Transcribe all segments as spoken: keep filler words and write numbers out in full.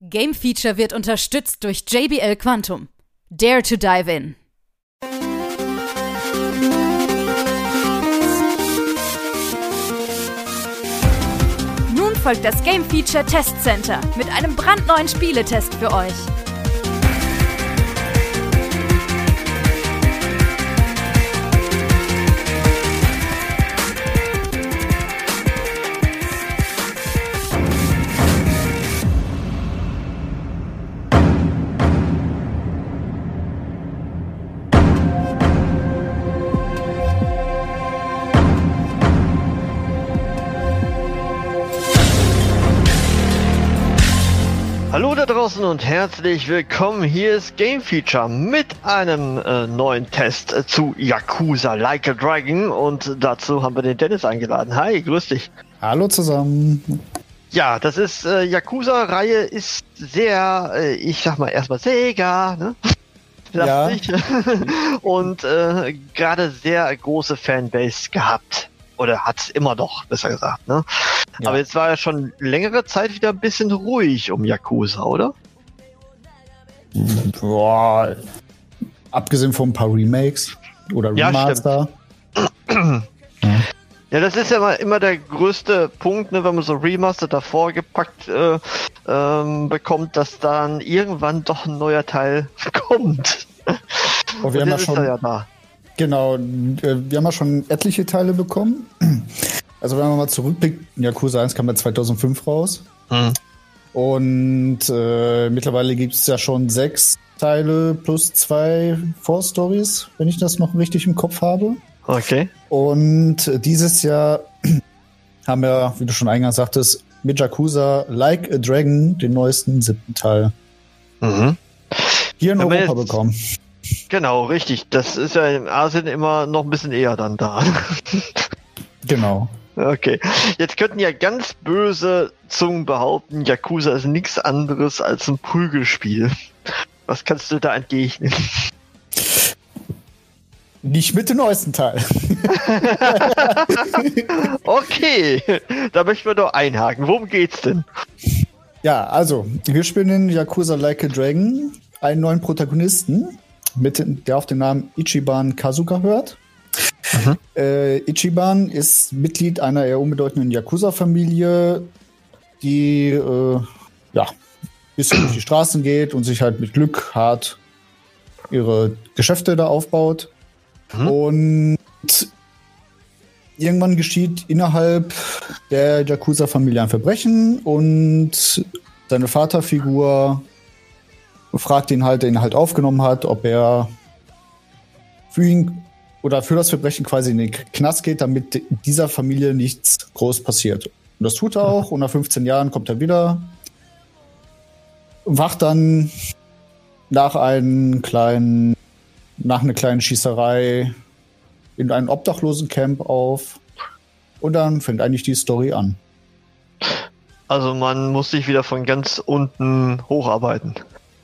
Game Feature wird unterstützt durch J B L Quantum. Dare to dive in. Nun folgt das Game Feature Test Center mit einem brandneuen Spieletest für euch. Hallo da draußen und herzlich willkommen. Hier ist Game Feature mit einem äh, neuen Test äh, zu Yakuza Like a Dragon und dazu haben wir den Dennis eingeladen. Hi, grüß dich. Hallo zusammen. Ja, das ist äh, Yakuza-Reihe ist sehr, äh, ich sag mal erstmal Sega, ne? Ja. Und äh, gerade sehr große Fanbase gehabt. Oder hat es immer noch, besser gesagt, ne? Ja. Aber jetzt war ja schon längere Zeit wieder ein bisschen ruhig um Yakuza, oder? Boah. Abgesehen von ein paar Remakes oder Remaster. Ja, ja. Ja, das ist ja immer, immer der größte Punkt, ne, wenn man so Remaster davor gepackt äh, ähm, bekommt, dass dann irgendwann doch ein neuer Teil kommt. Oh, wir haben ja schon... Ja da. Genau, wir haben ja schon etliche Teile bekommen. Also wenn man mal zurückblickt, Yakuza eins kam ja zweitausendfünf raus. Hm. Und äh, mittlerweile gibt es ja schon sechs Teile plus zwei Vorstories, wenn ich das noch richtig im Kopf habe. Okay. Und dieses Jahr haben wir, wie du schon eingangs sagtest, mit Yakuza Like a Dragon den neuesten siebten Teil mhm. hier in Europa jetzt bekommen. Genau, richtig. Das ist ja in Asien immer noch ein bisschen eher dann da. Genau. Okay. Jetzt könnten ja ganz böse Zungen behaupten, Yakuza ist nichts anderes als ein Prügelspiel. Was kannst du da entgegnen? Nicht mit dem neuesten Teil. Okay, da möchten wir doch einhaken. Worum geht's denn? Ja, also, wir spielen in Yakuza Like a Dragon einen neuen Protagonisten, mit, der auf den Namen Ichiban Kasuga hört. Mhm. Äh, Ichiban ist Mitglied einer eher unbedeutenden Yakuza-Familie, die äh, ja, ein bisschen durch die Straßen geht und sich halt mit Glück hart ihre Geschäfte da aufbaut. Mhm. Und irgendwann geschieht innerhalb der Yakuza-Familie ein Verbrechen und seine Vaterfigur fragt ihn halt, der ihn halt aufgenommen hat, ob er für ihn oder für das Verbrechen quasi in den Knast geht, damit dieser Familie nichts groß passiert. Und das tut er auch. Und nach fünfzehn Jahren kommt er wieder, wacht dann nach einem kleinen, nach einer kleinen Schießerei in einem Obdachlosencamp auf. Und dann fängt eigentlich die Story an. Also man muss sich wieder von ganz unten hocharbeiten.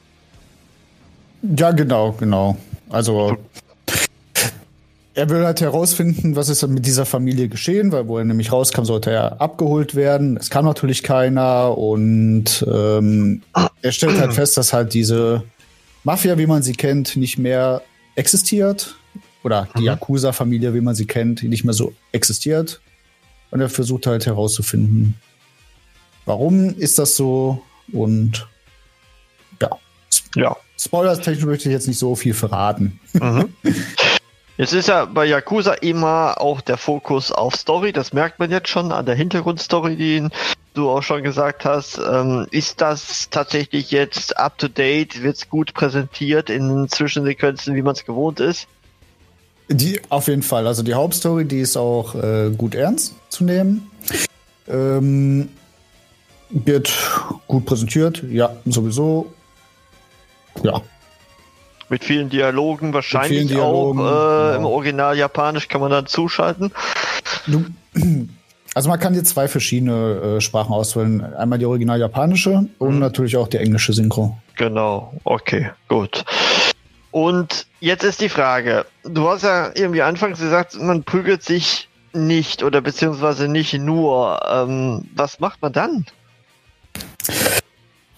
Ja, genau, genau. Also er will halt herausfinden, was ist mit dieser Familie geschehen, weil wo er nämlich rauskam, sollte er abgeholt werden. Es kam natürlich keiner und ähm, er stellt halt fest, dass halt diese Mafia, wie man sie kennt, nicht mehr existiert. Oder die Yakuza-Familie, wie man sie kennt, nicht mehr so existiert. Und er versucht halt herauszufinden, warum ist das so und ja. Ja. Spoilers-technisch möchte ich jetzt nicht so viel verraten. Mhm. Jetzt ist ja bei Yakuza immer auch der Fokus auf Story, das merkt man jetzt schon an der Hintergrundstory, die du auch schon gesagt hast. Ähm, ist das tatsächlich jetzt up to date? Wird es gut präsentiert in Zwischensequenzen, wie man es gewohnt ist? Die, auf jeden Fall. Also die Hauptstory, die ist auch äh, gut ernst zu nehmen. Ähm, wird gut präsentiert, ja, sowieso. Ja. Mit vielen Dialogen, wahrscheinlich vielen Dialogen, auch äh, genau. Im Original Japanisch kann man dann zuschalten. Du, also man kann hier zwei verschiedene äh, Sprachen auswählen. Einmal die Original japanische und mhm. natürlich auch die englische Synchro. Genau, okay, gut. Und jetzt ist die Frage, du hast ja irgendwie anfangs gesagt, man prügelt sich nicht oder beziehungsweise nicht nur. Ähm, was macht man dann?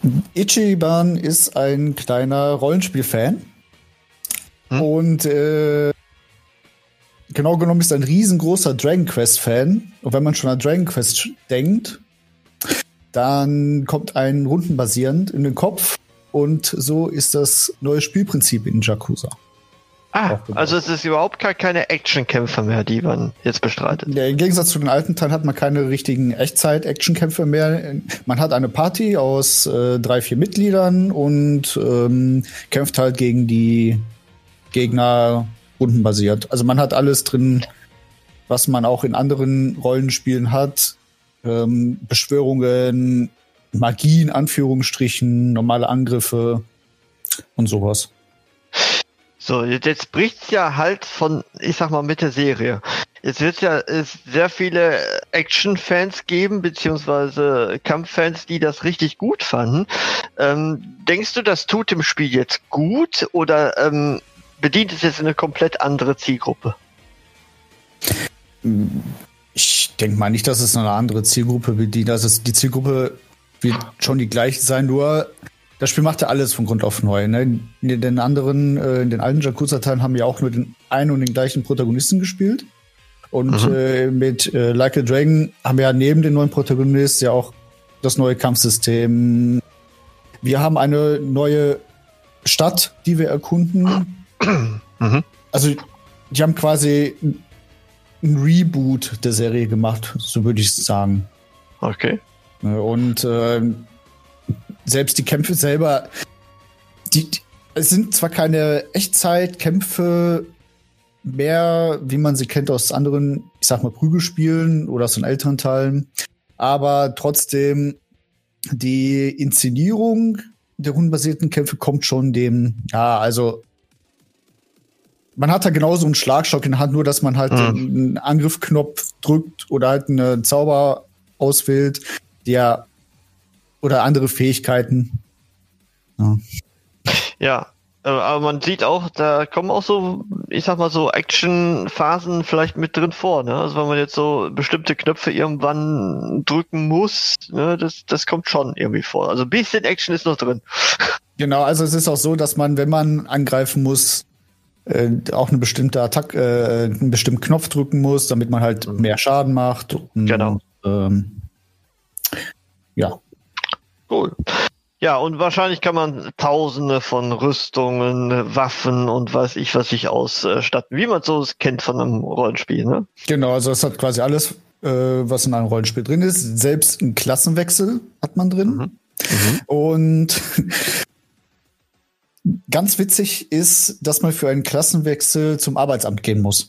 Ichiban ist ein kleiner Rollenspiel-Fan. Hm? Und äh, genau genommen ist er ein riesengroßer Dragon Quest-Fan. Und wenn man schon an Dragon Quest denkt, dann kommt ein rundenbasierend in den Kopf. Und so ist das neue Spielprinzip in Yakuza. Ah, also es ist überhaupt gar keine Actionkämpfe mehr, die man jetzt bestreitet. Ja, im Gegensatz zu den alten Teilen hat man keine richtigen Echtzeit-Actionkämpfe mehr. Man hat eine Party aus äh, drei, vier Mitgliedern und ähm, kämpft halt gegen die Gegner rundenbasiert. Also man hat alles drin, was man auch in anderen Rollenspielen hat. Ähm, Beschwörungen, Magie in Anführungsstrichen, normale Angriffe und sowas. So, jetzt bricht's ja halt von, ich sag mal, mit der Serie. Jetzt wird's ja es sehr viele Action-Fans geben, beziehungsweise Kampffans, die das richtig gut fanden. Ähm, denkst du, das tut dem Spiel jetzt gut oder ähm, bedient es jetzt eine komplett andere Zielgruppe? Ich denke mal nicht, dass es eine andere Zielgruppe bedient. Also die Zielgruppe wird schon die gleiche sein, nur das Spiel macht ja alles von Grund auf neu. Ne? In den anderen, äh, in den alten Yakuza-Teilen haben wir auch nur den einen und den gleichen Protagonisten gespielt. Und mhm. äh, mit äh, Like a Dragon haben wir ja neben den neuen Protagonisten ja auch das neue Kampfsystem. Wir haben eine neue Stadt, die wir erkunden. Mhm. Also die haben quasi ein Reboot der Serie gemacht, so würde ich sagen. Okay. Und äh, selbst die Kämpfe selber, die, die, es sind zwar keine Echtzeitkämpfe mehr, wie man sie kennt aus anderen, ich sag mal, Prügelspielen oder aus den älteren Teilen, aber trotzdem die Inszenierung der rundenbasierten Kämpfe kommt schon dem, ja, also man hat da genauso einen Schlagstock in der Hand, nur dass man halt mhm. einen Angriffknopf drückt oder halt einen Zauber auswählt, der oder andere Fähigkeiten. Ja. Ja, aber man sieht auch, da kommen auch so, ich sag mal so Action-Phasen vielleicht mit drin vor, ne? Also wenn man jetzt so bestimmte Knöpfe irgendwann drücken muss, ne, das, das kommt schon irgendwie vor. Also ein bisschen Action ist noch drin. Genau, also es ist auch so, dass man, wenn man angreifen muss, äh, auch eine bestimmte Attacke, äh, einen bestimmten Knopf drücken muss, damit man halt mhm. mehr Schaden macht. Und, genau. Ähm, ja. Cool. Ja, und wahrscheinlich kann man tausende von Rüstungen, Waffen und weiß ich was sich ausstatten, wie man so kennt von einem Rollenspiel, ne? Genau, also es hat quasi alles, äh, was in einem Rollenspiel drin ist. Selbst ein Klassenwechsel hat man drin. Mhm. Mhm. Und ganz witzig ist, dass man für einen Klassenwechsel zum Arbeitsamt gehen muss.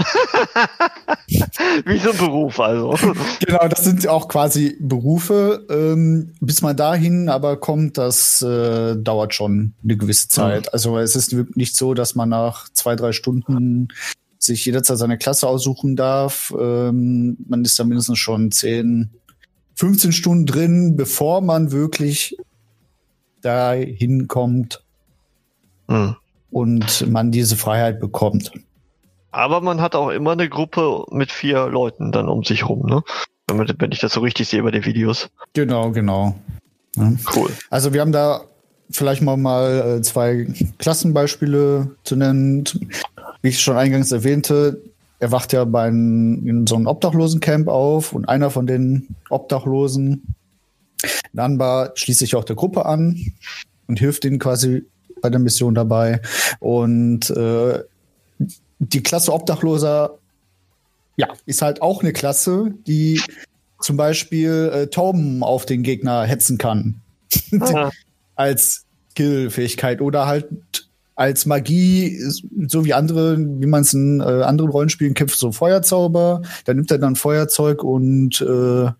Wie so ein Beruf also. Genau, das sind auch quasi Berufe. Ähm, bis man dahin aber kommt, das äh, dauert schon eine gewisse Zeit. Mhm. Also es ist nicht so, dass man nach zwei, drei Stunden sich jederzeit seine Klasse aussuchen darf. Ähm, man ist da mindestens schon zehn, fünfzehn Stunden drin, bevor man wirklich dahin kommt mhm. und man diese Freiheit bekommt. Aber man hat auch immer eine Gruppe mit vier Leuten dann um sich rum, ne? Wenn ich das so richtig sehe bei den Videos. Genau, genau. Ja. Cool. Also wir haben da vielleicht mal, mal zwei Klassenbeispiele zu nennen. Wie ich schon eingangs erwähnte, er wacht ja bei einem, in so einem Obdachlosencamp auf und einer von den Obdachlosen, Nanba, schließt sich auch der Gruppe an und hilft ihnen quasi bei der Mission dabei. Und äh, die Klasse Obdachloser, ja, ist halt auch eine Klasse, die zum Beispiel äh, Tauben auf den Gegner hetzen kann. Ah. Als Skill-Fähigkeit oder halt als Magie, so wie andere, wie man es in äh, anderen Rollenspielen kämpft, so Feuerzauber. Da nimmt er dann Feuerzeug und äh,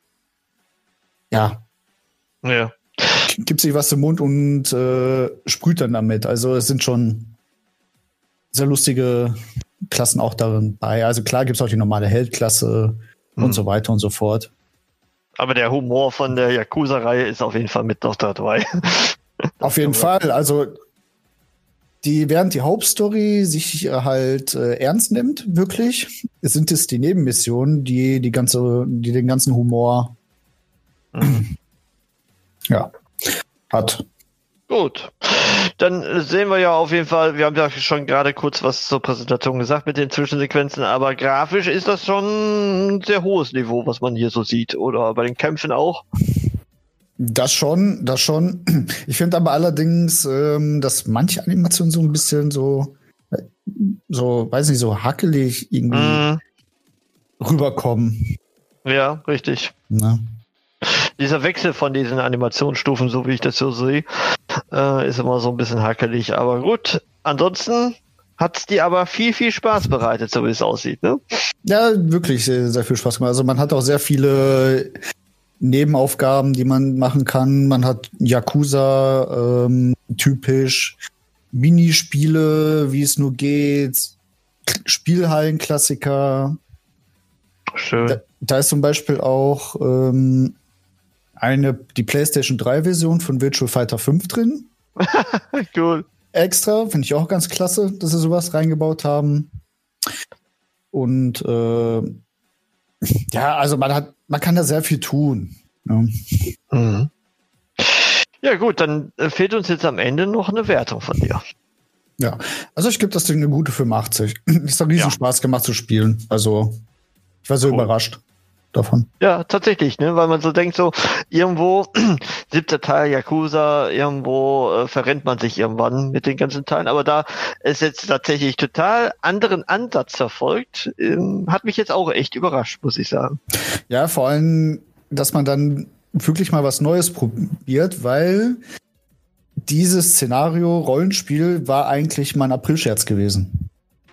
ja. Ja. Gibt sich was im Mund und äh, sprüht dann damit. Also es sind schon sehr lustige Klassen auch darin bei. Also klar gibt es auch die normale Heldklasse mhm. und so weiter und so fort. Aber der Humor von der Yakuza-Reihe ist auf jeden Fall mit noch dabei. Auf jeden Fall. Also die, während die Hauptstory sich halt äh, ernst nimmt, wirklich, sind es die Nebenmissionen, die die ganze, die den ganzen Humor mhm. ja, hat. Gut, dann sehen wir ja auf jeden Fall, wir haben ja schon gerade kurz was zur Präsentation gesagt mit den Zwischensequenzen, aber grafisch ist das schon ein sehr hohes Niveau, was man hier so sieht, oder bei den Kämpfen auch? Das schon, das schon. Ich finde aber allerdings, ähm, dass manche Animationen so ein bisschen so, so, weiß nicht, so hackelig irgendwie mm. rüberkommen. Ja, richtig. Na? Dieser Wechsel von diesen Animationsstufen, so wie ich das so sehe, äh, ist immer so ein bisschen hackelig. Aber gut, ansonsten hat es dir aber viel, viel Spaß bereitet, so wie es aussieht, ne? Ja, wirklich sehr, sehr viel Spaß gemacht. Also man hat auch sehr viele Nebenaufgaben, die man machen kann. Man hat Yakuza, ähm, typisch Minispiele, wie es nur geht, Spielhallen-Klassiker. Schön. Da, da ist zum Beispiel auch ähm, eine, die PlayStation drei Version von Virtua Fighter fünf drin. Cool. Extra, finde ich auch ganz klasse, dass sie sowas reingebaut haben. Und äh, ja, also man hat, man kann da sehr viel tun. Ja, mhm. Ja gut, dann äh, fehlt uns jetzt am Ende noch eine Wertung von dir. Ja, also ich gebe das Ding eine gute fünfundachtzig. Es hat riesen Ja. Spaß gemacht zu spielen. Also ich war so Cool. überrascht davon. Ja, tatsächlich, ne, weil man so denkt, so irgendwo siebter Teil Yakuza, irgendwo äh, verrennt man sich irgendwann mit den ganzen Teilen, aber da es jetzt tatsächlich total anderen Ansatz verfolgt, ähm, hat mich jetzt auch echt überrascht, muss ich sagen. Ja, vor allem, dass man dann wirklich mal was Neues probiert, weil dieses Szenario Rollenspiel war eigentlich mein Aprilscherz gewesen.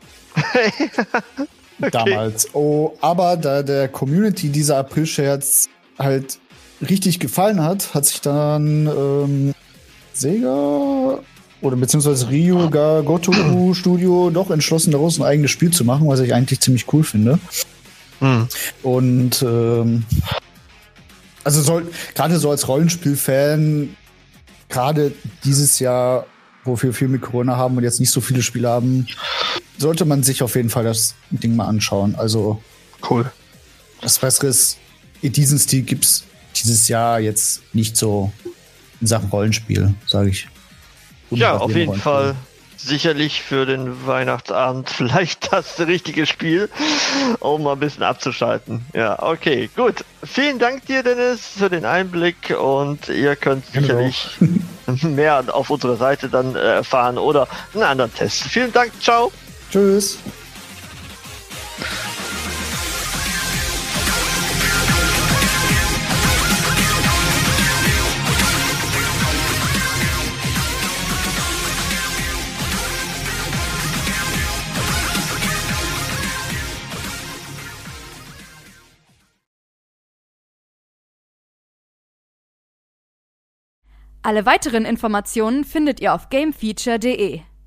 Okay. Damals. Oh, aber da der Community dieser Aprilscherz halt richtig gefallen hat, hat sich dann ähm, Sega oder beziehungsweise Ryuga Gotoku Studio doch entschlossen, daraus ein eigenes Spiel zu machen, was ich eigentlich ziemlich cool finde. Hm. Und ähm, also soll gerade so als Rollenspiel-Fan, gerade dieses Jahr, wo wir viel mit Corona haben und jetzt nicht so viele Spiele haben, sollte man sich auf jeden Fall das Ding mal anschauen. Also Cool. was Besseres in diesem Stil gibt's dieses Jahr jetzt nicht so in Sachen Rollenspiel, sage ich. Ja, auf jeden Fall sicherlich für den Weihnachtsabend vielleicht das richtige Spiel, um mal ein bisschen abzuschalten. Ja, okay, gut. Vielen Dank dir, Dennis, für den Einblick und ihr könnt sicherlich mehr auf unserer Seite dann äh, erfahren oder einen anderen Test. Vielen Dank, ciao. Tschüss. Alle weiteren Informationen findet ihr auf gamefeature punkt de.